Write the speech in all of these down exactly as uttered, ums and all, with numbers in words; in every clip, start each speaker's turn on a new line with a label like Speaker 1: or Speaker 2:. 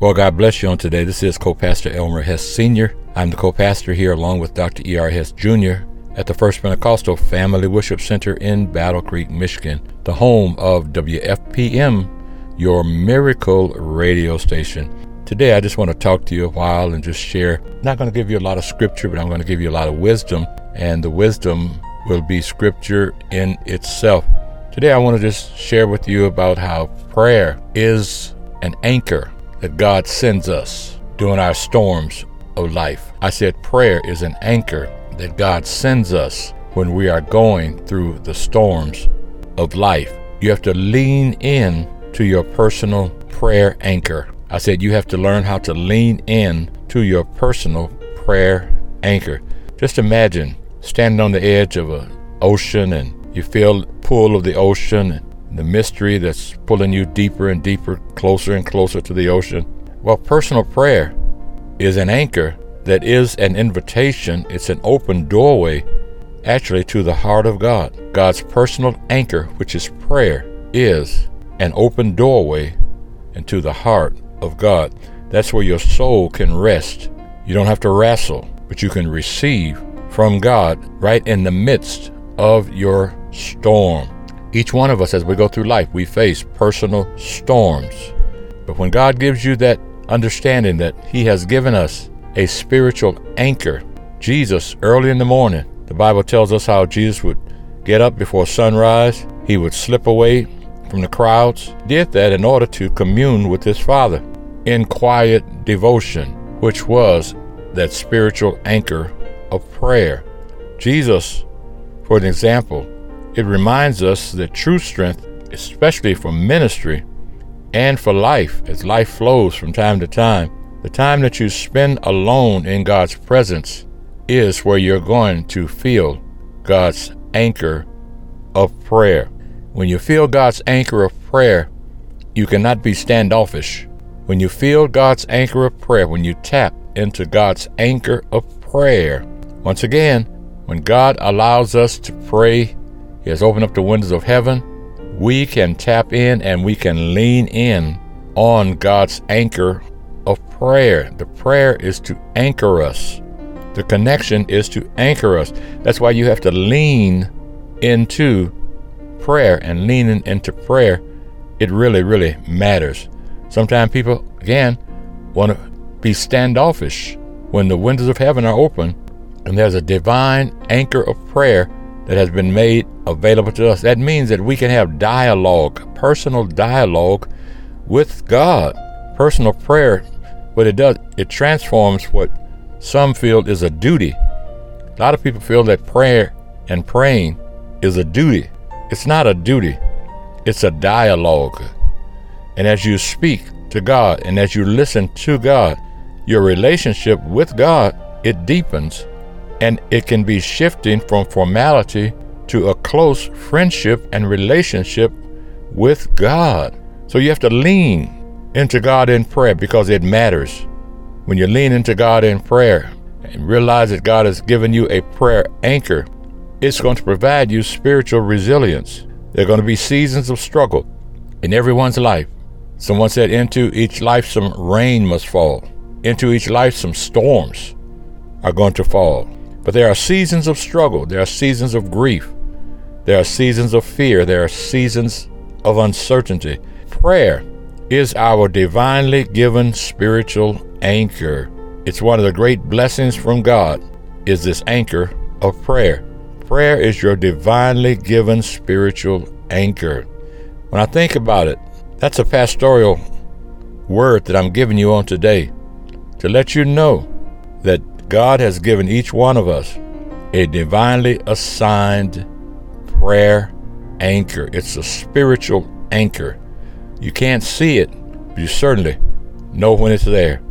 Speaker 1: Well, God bless you on today. This is Co-Pastor Elmer Hess Senior I'm the co-pastor here along with Doctor E R Hess Junior at the First Pentecostal Family Worship Center in Battle Creek, Michigan, the home of W F P M, your miracle radio station. Today, I just want to talk to you a while and just share. I'm not going to give you a lot of scripture, but I'm going to give you a lot of wisdom, and the wisdom will be scripture in itself. Today, I want to just share with you about how prayer is an anchor that God sends us during our storms of life. I said prayer is an anchor that God sends us when we are going through the storms of life. You have to lean in to your personal prayer anchor. I said you have to learn how to lean in to your personal prayer anchor. Just imagine standing on the edge of an ocean and you feel the pull of the ocean and the mystery that's pulling you deeper and deeper, closer and closer to the ocean. Well, personal prayer is an anchor that is an invitation. It's an open doorway, actually, to the heart of God. God's personal anchor, which is prayer, is an open doorway into the heart of God. That's where your soul can rest. You don't have to wrestle, but you can receive from God right in the midst of your storm. Each one of us, as we go through life, we face personal storms. But when God gives you that understanding that He has given us a spiritual anchor, Jesus, early in the morning, the Bible tells us how Jesus would get up before sunrise. He would slip away from the crowds. He did that in order to commune with His Father in quiet devotion, which was that spiritual anchor of prayer. Jesus, for an example, it reminds us that true strength, especially for ministry and for life, as life flows from time to time, the time that you spend alone in God's presence is where you're going to feel God's anchor of prayer. When you feel God's anchor of prayer, you cannot be standoffish. When you feel God's anchor of prayer, when you tap into God's anchor of prayer, once again, when God allows us to pray, He has opened up the windows of heaven. We can tap in and we can lean in on God's anchor of prayer. The prayer is to anchor us. The connection is to anchor us. That's why you have to lean into prayer, and leaning into prayer, it really, really matters. Sometimes people, again, want to be standoffish when the windows of heaven are open and there's a divine anchor of prayer that has been made available to us. That means that we can have dialogue, personal dialogue with God. Personal prayer, what it does, it transforms what some feel is a duty. A lot of people feel that prayer and praying is a duty. It's not a duty. It's a dialogue. And as you speak to God and as you listen to God, your relationship with God, it deepens. And it can be shifting from formality to a close friendship and relationship with God. So you have to lean into God in prayer because it matters. When you lean into God in prayer and realize that God has given you a prayer anchor, it's going to provide you spiritual resilience. There are going to be seasons of struggle in everyone's life. Someone said, into each life some rain must fall. Into each life some storms are going to fall. But there are seasons of struggle. There are seasons of grief. There are seasons of fear. There are seasons of uncertainty. Prayer is our divinely given spiritual anchor. It's one of the great blessings from God, is this anchor of prayer. Prayer is your divinely given spiritual anchor. When I think about it, that's a pastoral word that I'm giving you on today to let you know that God has given each one of us a divinely assigned prayer anchor. It's a spiritual anchor. You can't see it, but you certainly know when it's there.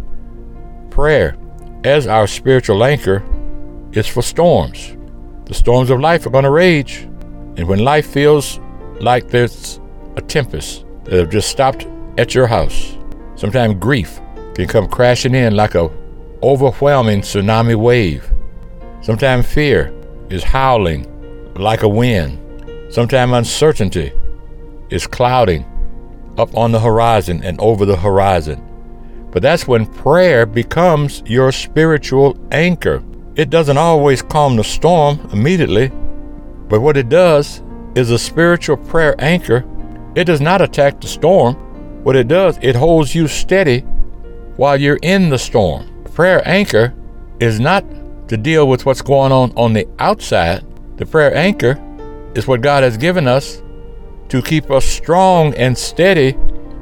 Speaker 1: Prayer, as our spiritual anchor, is for storms. The storms of life are going to rage. And when life feels like there's a tempest that have just stopped at your house, sometimes grief can come crashing in like a overwhelming tsunami wave. Sometimes fear is howling like a wind. Sometimes uncertainty is clouding up on the horizon and over the horizon. But that's when prayer becomes your spiritual anchor. It doesn't always calm the storm immediately, but what it does is a spiritual prayer anchor. It does not attack the storm. What it does, it holds you steady while you're in the storm. Prayer anchor is not to deal with what's going on on the outside. The prayer anchor is what God has given us to keep us strong and steady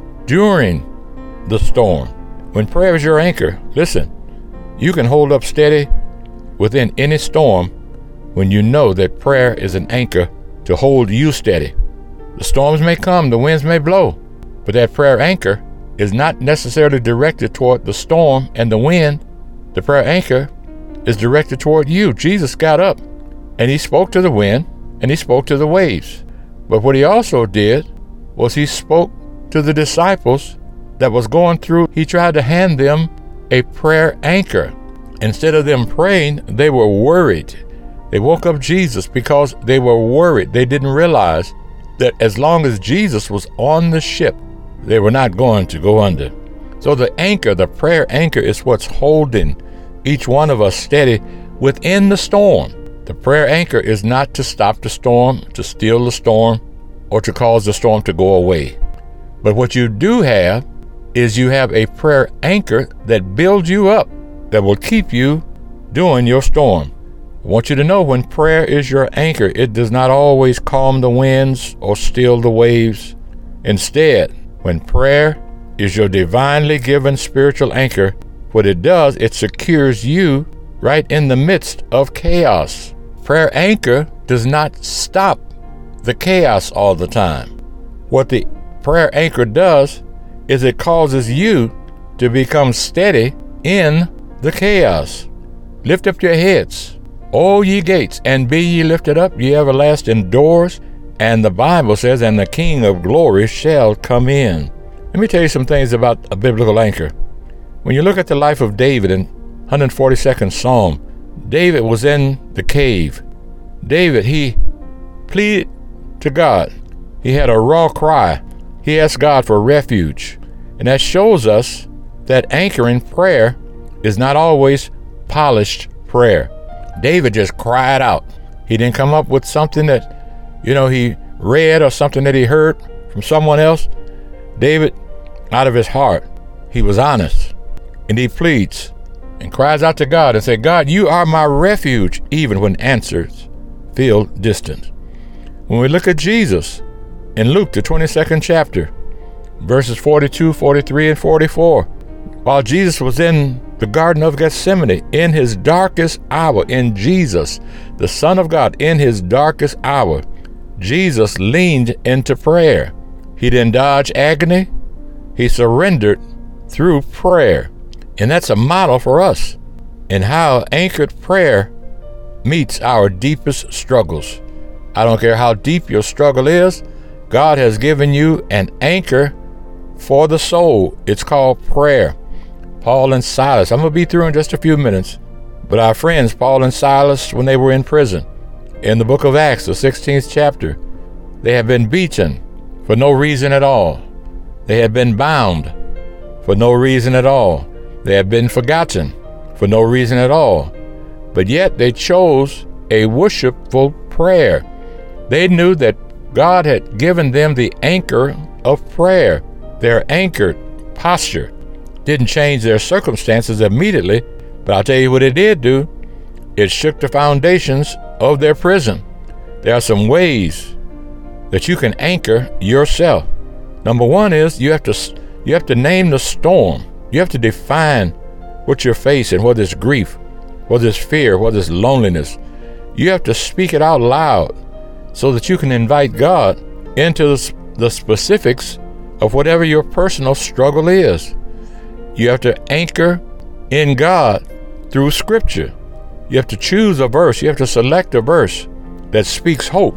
Speaker 1: during the storm. When prayer is your anchor, listen, you can hold up steady within any storm when you know that prayer is an anchor to hold you steady. The storms may come, the winds may blow, but that prayer anchor is not necessarily directed toward the storm and the wind. The prayer anchor is directed toward you. Jesus got up and he spoke to the wind and he spoke to the waves. But what he also did was he spoke to the disciples that was going through. He tried to hand them a prayer anchor. Instead of them praying, they were worried. They woke up Jesus because they were worried. They didn't realize that as long as Jesus was on the ship, they were not going to go under. So the anchor, the prayer anchor, is what's holding each one of us steady within the storm. The prayer anchor is not to stop the storm, to still the storm, or to cause the storm to go away. But what you do have is you have a prayer anchor that builds you up, that will keep you during your storm. I want you to know, when prayer is your anchor, it does not always calm the winds or still the waves. Instead, when prayer is your divinely given spiritual anchor, what it does, it secures you right in the midst of chaos. Prayer anchor does not stop the chaos all the time. What the prayer anchor does is it causes you to become steady in the chaos. Lift up your heads, O ye gates, and be ye lifted up, ye everlasting doors. And the Bible says, and the King of glory shall come in. Let me tell you some things about a biblical anchor. When you look at the life of David in one hundred forty-second Psalm, David was in the cave. David, he pleaded to God. He had a raw cry. He asked God for refuge. And that shows us that anchoring prayer is not always polished prayer. David just cried out. He didn't come up with something that, you know, he read or something that he heard from someone else. David, out of his heart, he was honest. And he pleads and cries out to God and said, God, you are my refuge, even when answers feel distant. When we look at Jesus in Luke, the twenty-second chapter, verses forty-two, forty-three, and forty-four, while Jesus was in the Garden of Gethsemane, in his darkest hour, in Jesus, the Son of God, in his darkest hour, Jesus leaned into prayer. He didn't dodge agony. He surrendered through prayer. And that's a model for us in how anchored prayer meets our deepest struggles. I don't care how deep your struggle is, God has given you an anchor for the soul. It's called prayer. Paul and Silas, I'm going to be through in just a few minutes, but our friends Paul and Silas, when they were in prison, in the book of Acts, the sixteenth chapter, they had been beaten for no reason at all. They had been bound for no reason at all. They had been forgotten for no reason at all. But yet they chose a worshipful prayer. They knew that God had given them the anchor of prayer. Their anchored posture didn't change their circumstances immediately, but I'll tell you what it did do. It shook the foundations of their prison. There are some ways that you can anchor yourself. Number one is you have to you have to name the storm. You have to define what you're facing, whether it's grief, whether it's fear, whether it's loneliness. You have to speak it out loud so that you can invite God into the specifics of whatever your personal struggle is. You have to anchor in God through Scripture. You have to choose a verse. You have to select a verse that speaks hope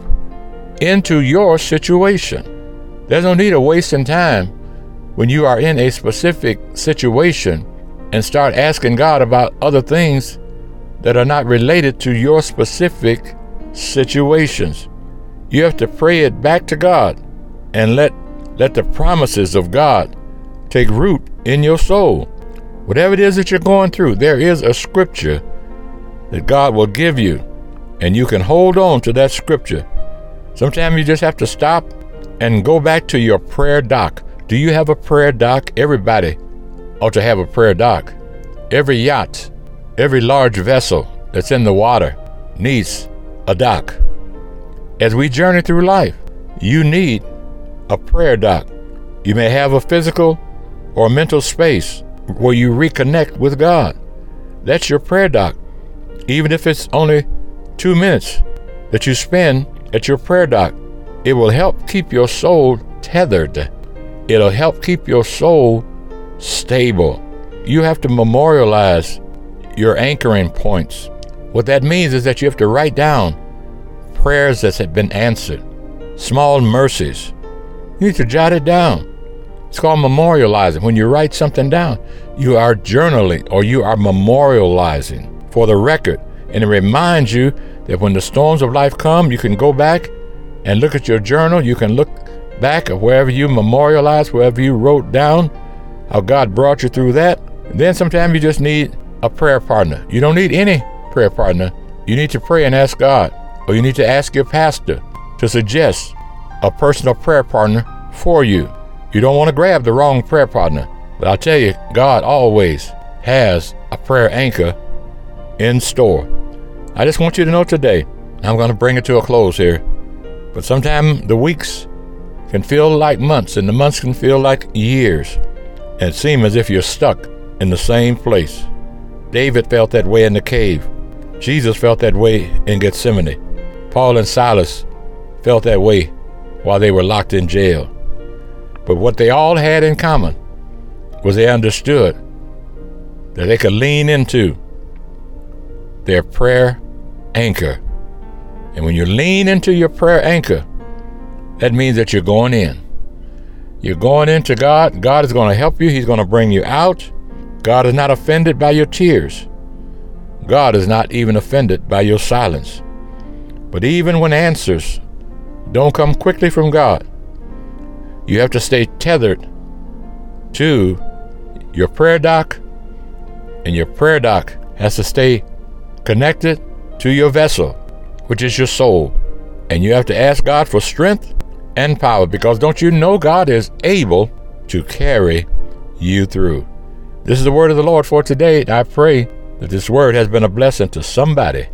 Speaker 1: into your situation. There's no need of wasting time when you are in a specific situation and start asking God about other things that are not related to your specific situations. You have to pray it back to God and let let the promises of God take root in your soul. Whatever it is that you're going through, there is a scripture that God will give you, and you can hold on to that scripture. Sometimes you just have to stop and go back to your prayer doc. Do you have a prayer doc? Everybody ought to have a prayer doc. Every yacht, every large vessel that's in the water needs a dock. As we journey through life, you need a prayer doc. You may have a physical or mental space where you reconnect with God. That's your prayer doc. Even if it's only two minutes that you spend at your prayer doc, it will help keep your soul tethered. It'll help keep your soul stable. You have to memorialize your anchoring points. What that means is that you have to write down prayers that have been answered, small mercies. You need to jot it down. It's called memorializing. When you write something down, you are journaling or you are memorializing for the record. And it reminds you that when the storms of life come, you can go back and look at your journal. You can look back at wherever you memorialized, wherever you wrote down how God brought you through that. And then sometimes you just need a prayer partner. You don't need any prayer partner. You need to pray and ask God, or you need to ask your pastor to suggest a personal prayer partner for you. You don't want to grab the wrong prayer partner. But I'll tell you, God always has a prayer anchor in store. I just want you to know today, I'm going to bring it to a close here, but sometimes the weeks can feel like months and the months can feel like years, and it seems as if you're stuck in the same place. David felt that way in the cave. Jesus felt that way in Gethsemane. Paul and Silas felt that way while they were locked in jail. But what they all had in common was they understood that they could lean into their prayer anchor. And when you lean into your prayer anchor, that means that you're going in. You're going into God. God is going to help you. He's going to bring you out. God is not offended by your tears. God is not even offended by your silence. But even when answers don't come quickly from God, you have to stay tethered to your prayer doc, and your prayer doc has to stay connected to your vessel, which is your soul. And you have to ask God for strength and power, because don't you know God is able to carry you through. This is the word of the Lord for today. I pray that this word has been a blessing to somebody.